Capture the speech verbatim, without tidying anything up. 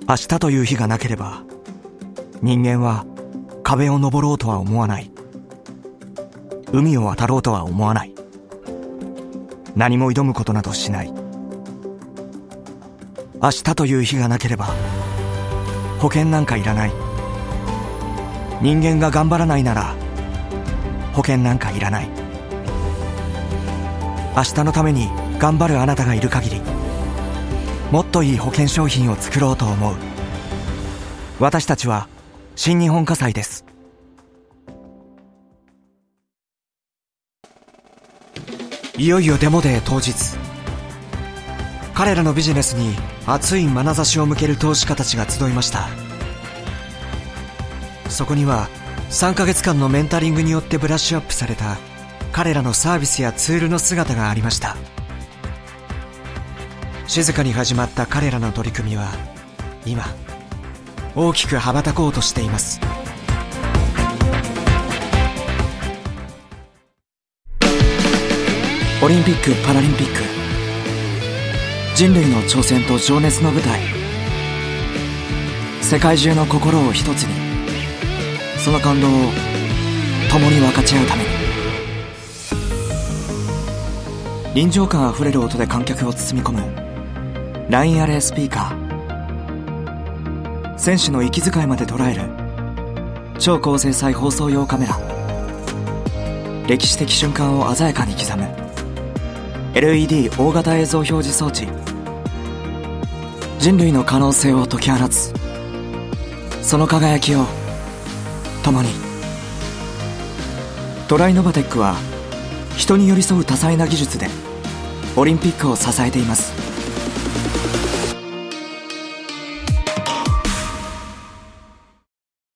明日という日がなければ、人間は壁を登ろうとは思わない。海を渡ろうとは思わない。何も挑むことなどしない。明日という日がなければ、保険なんかいらない。人間が頑張らないなら、保険なんかいらない。明日のために頑張るあなたがいる限り、もっといい保険商品を作ろうと思う。私たちは新日本火災です。いよいよデモデー当日、彼らのビジネスに熱い眼差しを向ける投資家たちが集いました。そこにはさんかげつかんのメンタリングによってブラッシュアップされた彼らのサービスやツールの姿がありました。静かに始まった彼らの取り組みは今大きく羽ばたこうとしています。オリンピック・パラリンピック、人類の挑戦と情熱の舞台。世界中の心を一つに、その感動を共に分かち合うために。臨場感あふれる音で観客を包み込む ライン アレイスピーカー。選手の息遣いまで捉える超高精細放送用カメラ。歴史的瞬間を鮮やかに刻む エルイーディー 大型映像表示装置。人類の可能性を解き放つ、その輝きを共に。トライノバテックは人に寄り添う多彩な技術でオリンピックを支えています。